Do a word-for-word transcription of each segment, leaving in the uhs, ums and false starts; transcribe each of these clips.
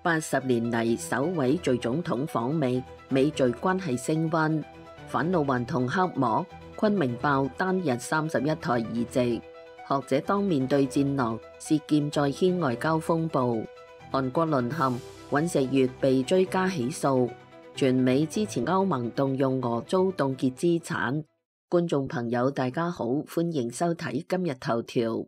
八十年嚟首位敘總統訪美，美敘關係升溫。反老還童黑幕，昆明爆單日三十一台議席。學者當面對戰狼，涉劍再掀外交風暴。韓國淪陷，尹錫悅被追加起訴。全美支持歐盟動用俄遭凍結資產。觀眾朋友大家好，歡迎收睇今日頭條。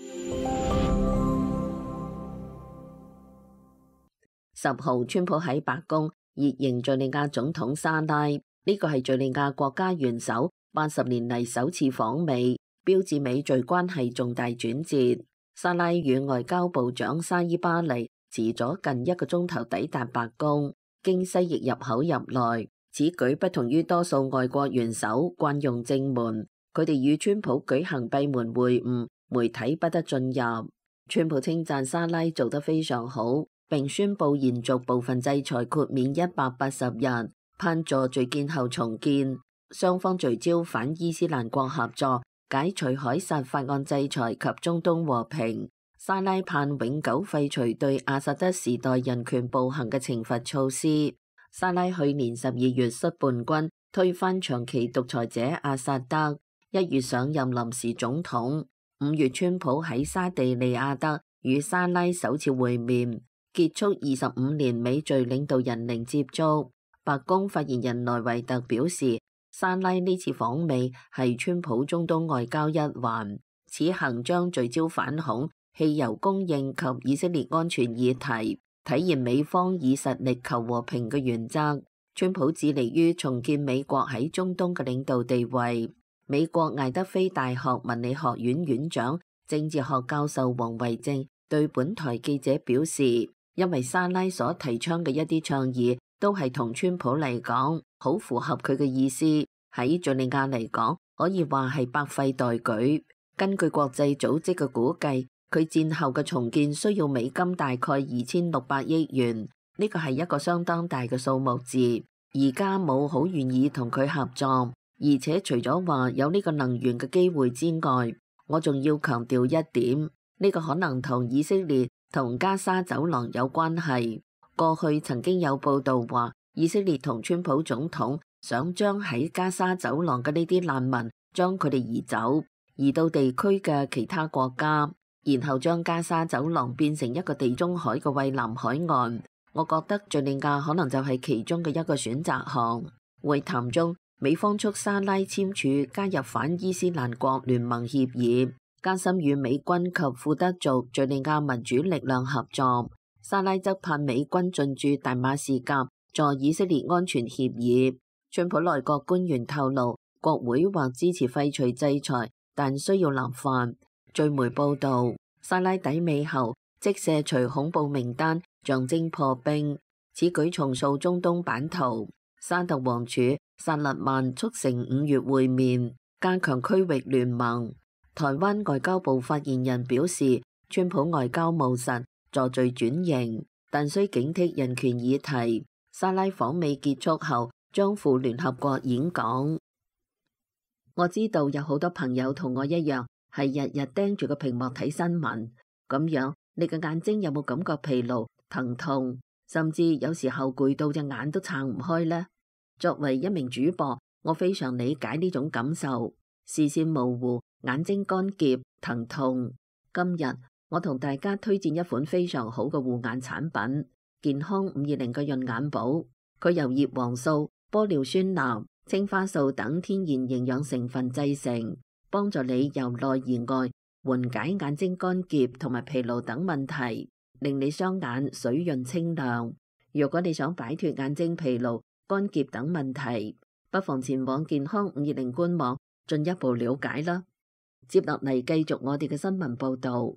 十號，川普喺白宮熱迎敘利亞總統沙拉，呢個係敘利亞國家元首八十年嚟首次訪美，標誌美敘關係重大轉折。沙拉與外交部長沙伊巴利遲咗近一個鐘頭抵達白宮，經西翼入口入來。此舉不同於多數外國元首慣用正門，佢哋與川普舉行閉門會晤，媒體不得進入。川普稱讚沙拉做得非常好，並宣布延續部分制裁豁免一百八十日，盼助敘建後重建。雙方聚焦反伊斯蘭國合作、解除凱撒法案制裁及中東和平。沙拉盼永久廢除對阿薩德時代人權暴行嘅懲罰措施。沙拉去年十二月率叛軍推翻長期獨裁者阿薩德，一月上任臨時總統。五月川普喺沙地利亞德與沙拉首次會面，結束二十五年美敘領導人零接觸。白宮發言人萊維特表示，沙拉呢次訪美係川普中東外交一環，此行將聚焦反恐、汽油供應及以色列安全議題，體現美方以實力求和平嘅原則。川普致力於重建美國喺中東嘅領導地位。美國艾德菲大學文理學院院長、政治學教授王維正對本台記者表示，因為沙拉所提倡嘅一啲倡議都係同川普嚟講好符合佢嘅意思，喺敘利亞嚟講可以話係百廢待舉。根據國際組織嘅估計，佢戰後嘅重建需要美金大概二千六百億元，呢個係一個相當大嘅數目字。而家冇好願意同佢合作。而且除咗話有呢個能源嘅機會之外，我仲要強調一點，呢個可能同以色列同加沙走廊有關係。過去曾經有報道話，以色列同川普總統想將喺加沙走廊嘅呢啲難民將佢哋移走，移到地區嘅其他國家，然後將加沙走廊變成一個地中海嘅蔚藍海岸。我覺得敘利亞可能就係其中嘅一個選擇項。會談中，美方促沙拉簽署加入反伊斯蘭國聯盟協議，加深與美軍及庫德族敘利亞民主力量合作。沙拉則盼美軍進駐大馬士革，助以色列安全協議。川普內閣官員透露，國會或支持廢除制裁，但需要立法。據媒報道，沙拉抵美後即卸除恐怖名單，象徵破冰。此舉重塑中東版圖。沙特王儲薩勒曼促成五月會面，加強區域聯盟。台灣外交部發言人表示，川普外交務實，助序轉型，但需警惕人權議題。沙拉訪美結束後，將赴聯合國演講。我知道有好多朋友同我一樣，係日日盯住個屏幕睇新聞，咁樣你嘅眼睛有冇感覺疲勞、疼痛，甚至有時候攰到隻眼都撐唔開呢？作為一名主播，我非常理解呢種感受，視線模糊、眼睛乾澀、疼痛。今日我同大家推薦一款非常好嘅護眼產品——健康五二零嘅潤眼寶。佢由葉黃素、玻尿酸鈉、青花素等天然營養成分製成，幫助你由內而外緩解眼睛乾澀同埋疲勞等問題，令你雙眼水潤清亮。如果你想擺脫眼睛疲勞、乾澀等問題，不妨前往健康五二零官網進一步了解啦。接落嚟繼續我哋嘅新聞報道。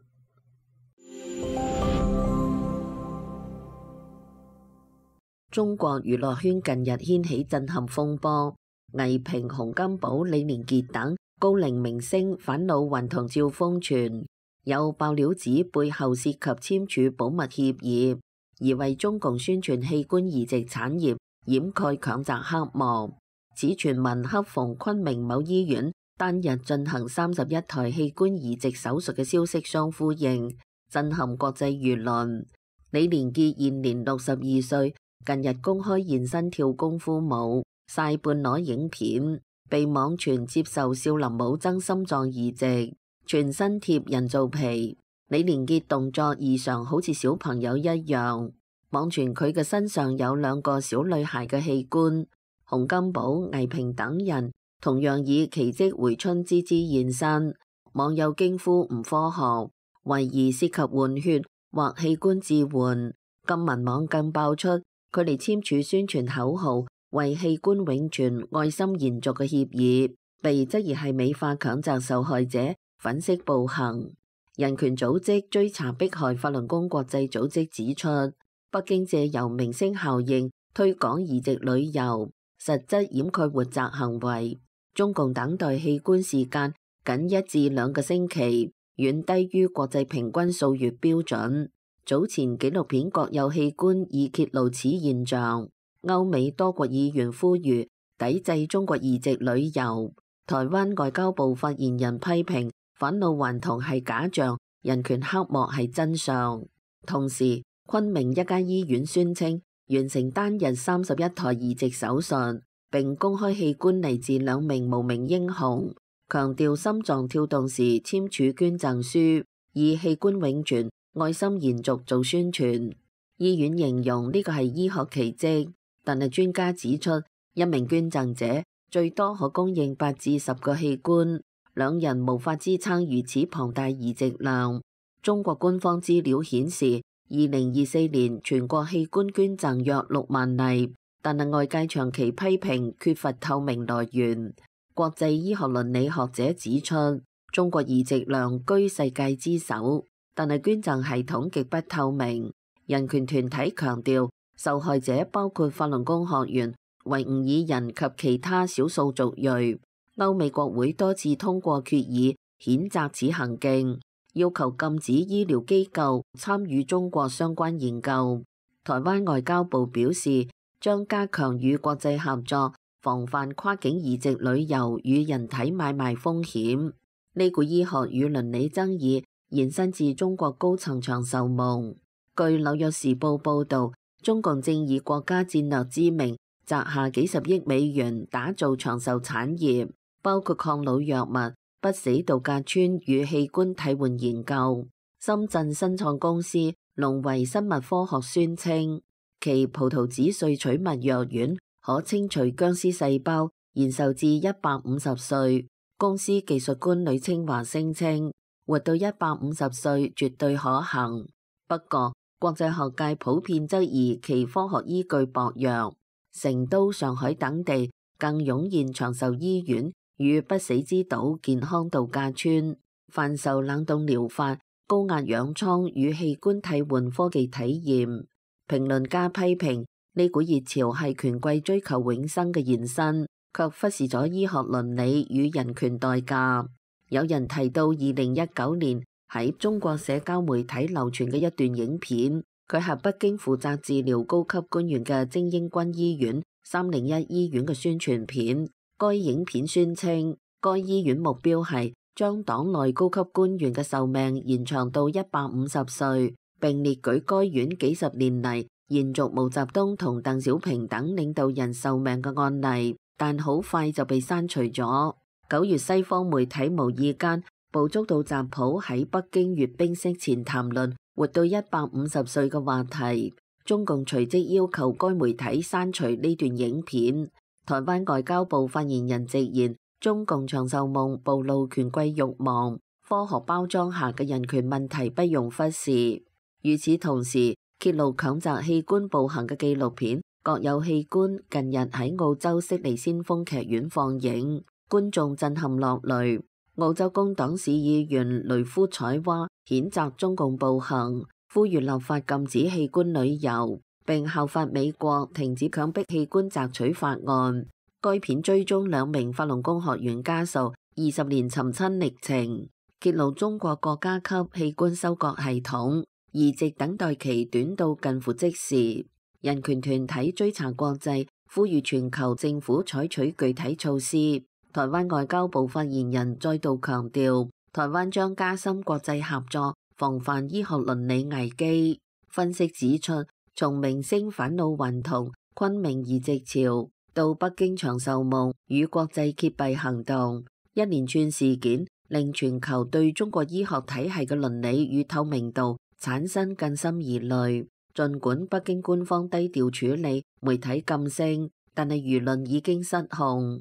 中國娛樂圈近日掀起震撼風波，倪萍、洪金寶、李連杰等高齡明星返老還童照瘋傳，有爆料指背後涉及簽署保密協議，而為中共宣傳器官移植產業掩蓋強摘黑幕。此傳聞恰逢昆明某醫院單日進行三十一台器官移植手術嘅消息相呼應，震撼國際輿論。 李連杰現年六十二歲，近日公開現身跳功夫舞，晒半裸影片，被網傳接受少林武僧心臟移植，全身貼人造皮。李連杰動作異常好似小朋友一樣，網傳佢嘅身上有兩個小女孩嘅器官。洪金寶、倪萍等人同樣以奇蹟回春之姿現身，網友驚呼唔科學，懷疑涉及換血或器官置換。金文網更爆出佢哋簽署宣傳口號為器官永存、愛心延續嘅協議，被質疑係美化強襲受害者，粉飾暴行。人權組織追查迫害法輪功國際組織指出，北京借由明星效應推廣移植旅遊，實質掩蓋活摘行為。中共等待器官時間僅一至兩個星期，遠低於國際平均數月標準。早前紀錄片《國有器官》已揭露此現象。歐美多國議員呼籲抵制中國移植旅遊。台灣外交部發言人批評返老還童係假象，人權黑幕係真相。同時，昆明一間醫院宣稱完成單日三十一台移植手術，並公開器官嚟自兩名無名英雄，強調心臟跳動時簽署捐贈書，以器官永存、愛心延續做宣傳。醫院形容呢個係醫學奇蹟，但係專家指出，一名捐贈者最多可供應八至十個器官。兩人無法支撐如此龐大移植量。中國官方資料顯示，二零二四年全國器官捐贈約六萬例，但係外界長期批評缺乏透明來源。國際醫學倫理學者指出，中國移植量居世界之首，但係捐贈系統極不透明。人權團體強調，受害者包括法輪功學員、維吾爾人及其他少數族裔。歐美國會多次通過決議譴責此行徑，要求禁止醫療機構參與中國相關研究。台灣外交部表示，將加強與國際合作，防範跨境移植旅遊與人體買賣風險。呢股醫學與倫理爭議延伸至中國高層長壽夢。據紐約時報報導，中共正以國家戰略之名，砸下幾十億美元打造長壽產業，包括抗老藥物、不死度假村與器官替換研究。深圳新創公司龍維生物科學宣稱，其葡萄籽萃取物藥丸可清除僵屍細胞，延壽至一百五十歲。公司技術官呂清華聲稱，活到一百五十歲絕對可行。不過，國際學界普遍質疑其科學依據薄弱。成都、上海等地更湧現長壽醫院與不死之島健康度假村，販售冷凍療法、高壓氧艙與器官替換科技體驗。評論家批評呢股熱潮係權貴追求永生嘅延伸，卻忽視咗醫學倫理與人權代價。有人提到二零一九年喺中國社交媒體流傳嘅一段影片。佢係北京負責治療高級官員嘅精英軍醫院三零一醫院嘅宣傳片。該影片宣稱，該醫院目標係將黨內高級官員嘅壽命延長到一百五十歲，並列舉該院幾十年嚟延續毛澤東同鄧小平等領導人壽命嘅案例，但好快就被刪除咗。九月，西方媒體無意間捕捉到習普喺北京閱兵式前談論活到一百五十歲嘅話題，中共隨即要求該媒體刪除呢段影片。台灣外交部發言人直言，中共長壽夢暴露權貴慾望，科學包裝下嘅人權問題不容忽視。與此同時，揭露強摘器官暴行嘅紀錄片《國有器官》近日喺澳洲悉尼先鋒劇院放映，觀眾震撼落淚。澳洲工黨市議員雷夫采娃譴責中共暴行，呼籲立法禁止器官旅遊，並效法美國停止強迫器官摘取法案。該片追蹤兩名法輪功學員家屬二十年尋親歷程，揭露中國國家級器官收割系統移植等待期短到近乎即時。人權團體追查國際，呼籲全球政府採取具體措施。台灣外交部發言人再度強調，台灣將加深國際合作，防範醫學倫理危機。 分析指出，從明星返老還童、昆明移植潮到北京長壽夢與國際揭弊行動，一連串事件令全球對中國醫學體系嘅倫理與透明度產生更深疑慮。儘管北京官方低調處理，媒體噤聲，但係輿論已經失控。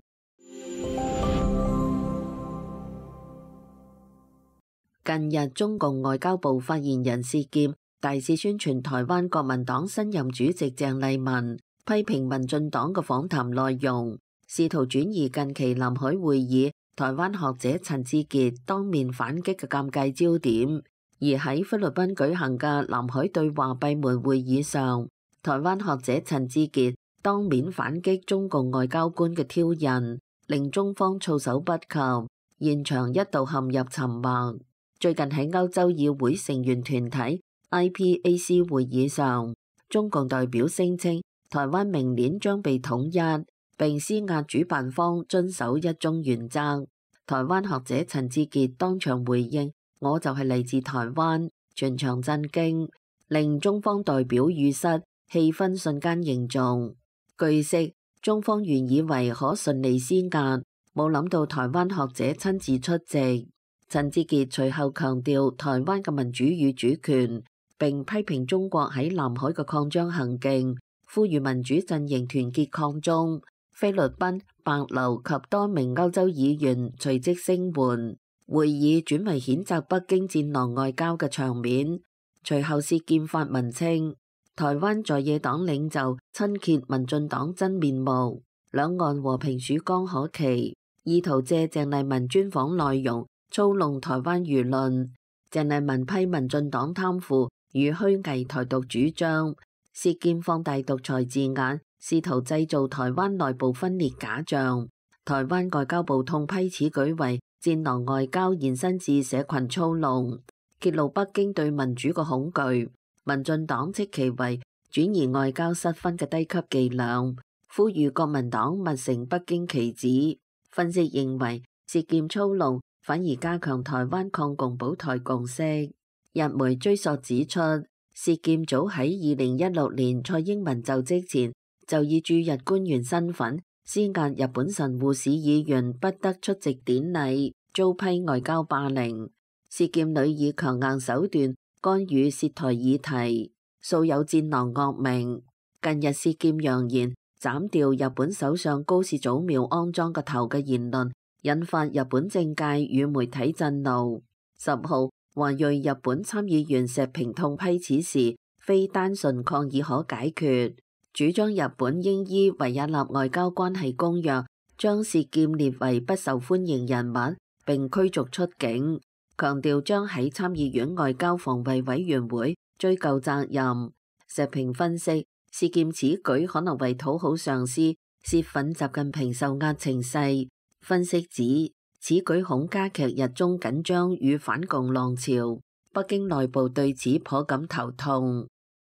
近日，中共外交部發言人薛劍大肆宣傳台灣國民黨新任主席鄭麗文，批評民進黨嘅訪談內容，試圖轉移近期南海會議台灣學者陳智傑當面反擊嘅尷尬焦點。而喺菲律賓舉行嘅南海對話閉門會議上，台灣學者陳智傑當面反擊中共外交官嘅挑釁，令中方措手不及，現場一度陷入沉默。最近喺歐洲議會成員團體 I P A C 會議上，中共代表聲稱台灣明年將被統一，並施壓主辦方遵守一中原則。台灣學者陳智傑當場回應：我就係嚟自台灣，全場震驚，令中方代表語塞，氣氛瞬間凝重。據悉，中方原以為可順利施壓，冇諗到台灣學者親自出席。陳智傑隨後強調台灣嘅民主與主權，並批評中國喺南海嘅擴張行徑，呼籲民主陣營團結抗中。菲律賓、帛琉及多名歐洲議員隨即聲援，會議轉為譴責北京戰狼外交嘅場面。隨後薛劍發文稱，台灣在野黨領袖親揭民進黨真面目，兩岸和平曙光可期，意圖借鄭麗文專訪內容操弄台灣輿論。鄭麗文批民進黨貪腐與虛偽台獨主張，薛劍放大獨裁字眼，試圖製造台灣內部分裂假象。台灣外交部痛批此舉為戰狼外交延伸至社群操弄，揭露北京對民主嘅恐懼。民進黨斥其為轉移外交失分嘅低級伎倆，呼籲國民黨勿成北京棋子。分析認為，薛劍操弄反而加強台灣抗共保台共識。日媒追溯指出，薛劍早喺二零一六年蔡英文就職前，就以駐日官員身份施壓日本神戶市議員不得出席典禮，遭批外交霸凌。薛劍屢以強硬手段干預涉台議題，素有戰狼惡名。近日薛劍揚言斬掉日本首相高市早苗安裝個頭嘅言論，引發日本政界與媒體震怒。十號，華裔日本參議員石平痛批此事非單純抗議可解決，主張日本應依維也納外交關係公約將薛劍列為不受歡迎人物並驅逐出境，強調將喺參議院外交防衛委員會追究責任。石平分析，薛劍此舉可能為討好上司，泄憤習近平受壓情勢。分析指，此舉恐加劇日中緊張與反共浪潮，北京內部對此頗感頭痛。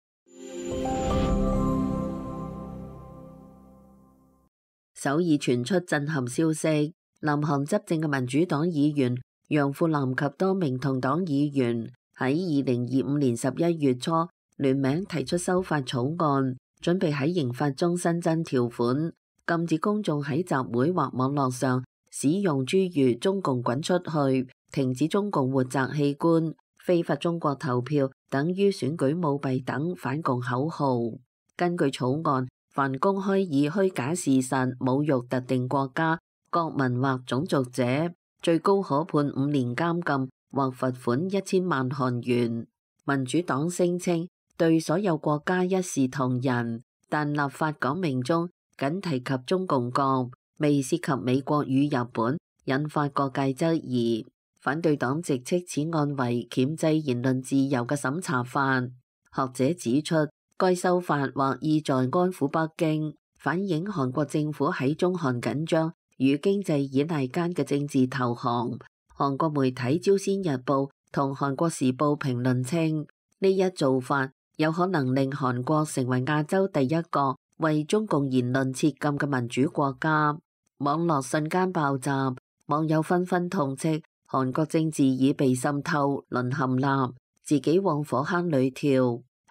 首爾傳出震撼消息，南韓執政嘅民主黨議員楊富南及多名同黨議員喺二零二五年十一月初聯名提出修法草案，準備喺刑法中新增條款，禁止公眾喺集會或網絡上使用諸如中共滾出去、停止中共活摘器官、非法中國投票等於選舉舞弊等反共口號。根據草案，凡公開以虛假事實侮辱特定國家、國民或種族者，最高可判五年監禁或罰款一千萬韓元。民主黨聲稱對所有國家一視同仁，但立法講明中僅提及中共國，未涉及美國與日本，引發各界質疑。反對黨直斥此案為鉗制言論自由嘅審查法。學者指出，該修法或意在安撫北京，反映韓國政府喺中韓緊張與經濟依賴間嘅政治投降。韓國媒體朝鮮日報同韓國時報評論稱，呢一做法有可能令韓國成為亞洲第一個為中共言論設禁嘅民主國家。網絡瞬間爆炸，網友紛紛痛斥韓國政治已被滲透，淪陷啦，自己往火坑裏跳。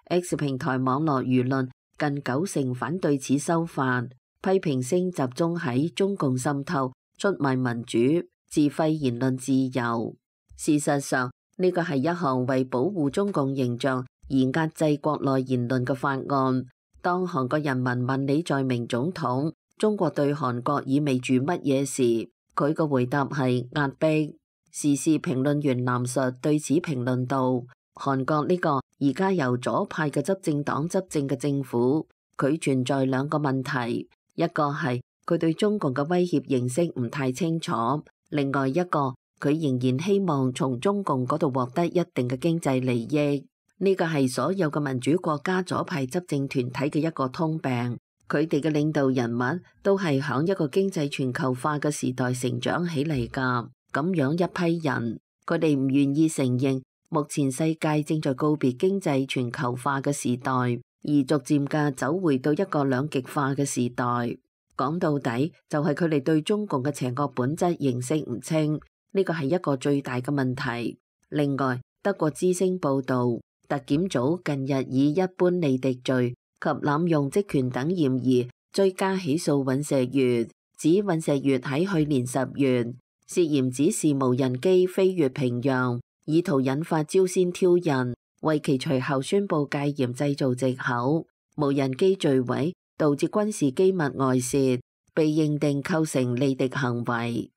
X 平台網絡輿論近九成反對此修法，批評聲集中喺中共滲透、出賣民主、自廢言論自由。事實上，呢個係一項為保護中共形象而壓制國內言論嘅法案。當韓國人民問李在明總統中國對韓國意味住乜嘢時，佢嘅回答係壓迫。時事評論員南述對此評論道：韓國呢個而家由左派嘅執政黨執政嘅政府，佢存在兩個問題，一個係佢對中共嘅威脅認識唔太清楚，另外一個佢仍然希望從中共嗰度獲得一定嘅經濟利益。呢個係所有嘅民主國家左派執政團體嘅一個通病，佢哋嘅領導人物都係響一個經濟全球化嘅時代成長起嚟㗎。咁樣一批人，佢哋唔願意承認目前世界正在告別經濟全球化嘅時代，而逐漸嘅走回到一個兩極化嘅時代。講到底，就係佢哋對中共嘅邪惡本質認識唔清，呢個係一個最大嘅問題。另外，德國之聲報導，特檢組近日以一般利敵罪及濫用職權等嫌疑追加起訴尹錫悅，指尹錫悅喺去年十月涉嫌指示無人機飛越平壤，意圖引發朝鮮挑釁，為其隨後宣布戒嚴製造藉口。無人機墜毀導致軍事機密外泄，被認定構成利敵行為。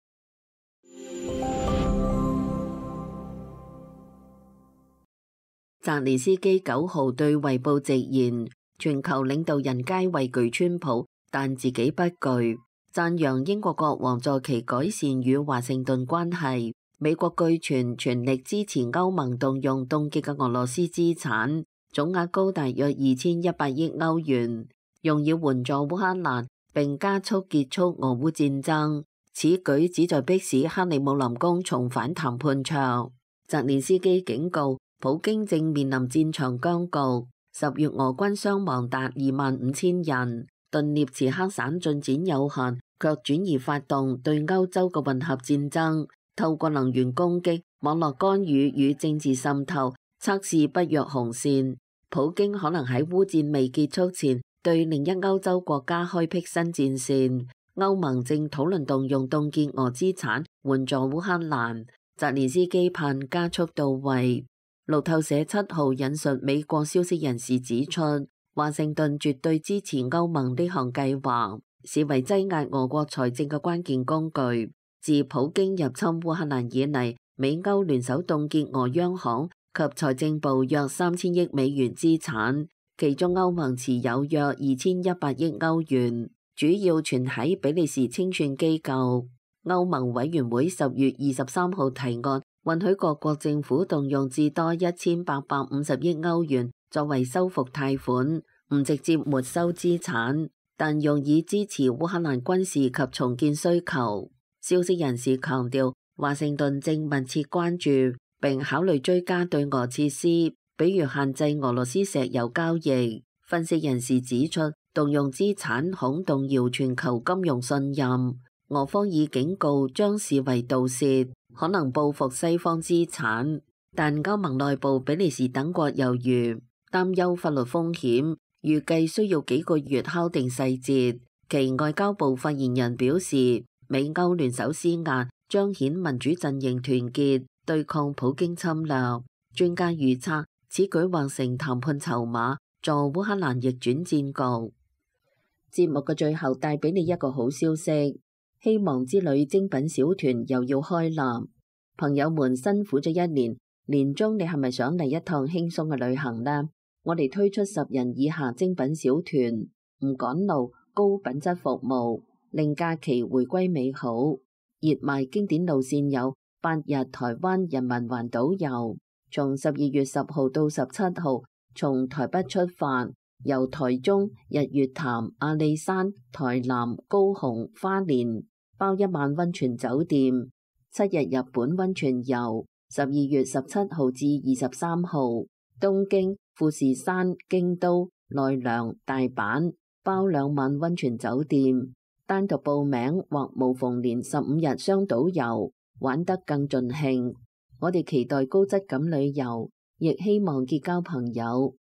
澤連斯基九號對衛報直言，全球領導人皆畏懼川普，但自己不懼。讚揚英國國王助其改善與華盛頓關係。美國據傳全力支持歐盟動用凍結嘅俄羅斯資產，總額高大約二千一百億歐元，用以援助烏克蘭並加速結束俄烏戰爭。此舉旨在迫使克里姆林宮重返談判桌。澤連斯基警告，普京正面臨戰場僵局。十月俄軍傷亡達二萬五千人。頓涅茨克省進展有限，卻轉移發動對歐洲嘅混合戰爭，透過能源攻擊、網絡干預與政治滲透，測試北約紅線。普京可能喺烏戰未結束前，對另一歐洲國家開闢新戰線。歐盟正討論動用凍結俄資產援助烏克蘭。澤連斯基盼加速到位。路透社七號引述美國消息人士指出，華盛頓絕對支持歐盟呢項計劃，視為擠壓俄國財政嘅關鍵工具。自普京入侵烏克蘭以嚟，美歐聯手凍結俄央行及財政部約三千億美元資產，其中歐盟持有約二千一百億歐元，主要存喺比利時清算機構。歐盟委員會十月二十三號提案，允許各國政府動用至多一千八百五十億歐元作為修復貸款，唔直接沒收資產，但用以支持烏克蘭軍事及重建需求。消息人士強調，華盛頓正密切關注並考慮追加對俄設施，比如限制俄羅斯石油交易。分析人士指出，動用資產恐動搖全球金融信任。俄方已警告將視為盜竊，可能報復西方資產。但歐盟內部比利時等國猶豫，擔憂法律風險，預計需要幾個月敲定細節。其外交部發言人表示，美歐聯手施壓，彰顯民主陣營團結，對抗普京侵略。專家預測，此舉或成談判籌碼，助烏克蘭逆轉戰局。節目嘅最後帶俾你一個好消息，希望之旅精品小團又要開立。朋友們辛苦咗一年，年終你係咪想嚟一趟輕鬆嘅旅行呢？我哋推出十人以下精品小團，唔趕路，高品質服務，令假期回歸美好。熱賣經典路線有八日台灣人民環島遊，從十二月十號到十七號，從台北出發，由台中、日月潭、阿里山、台南、高雄、花蓮，包一晚溫泉酒店，七日日本溫泉遊，十二月十七號至二十三號，東京、富士山、京都、奈良、大阪，包兩晚溫泉酒店。單獨報名或無縫連十五日雙島遊，玩得更盡興。我哋期待高質感旅遊，亦希望結交朋友。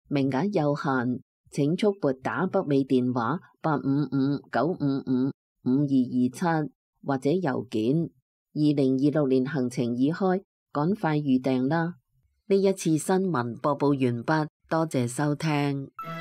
名額有限，請速撥打北美電話八五五九五五五二二七或者郵件。二零二六年行程已開，趕快預訂啦！呢一次新聞播報完畢，多謝收聽。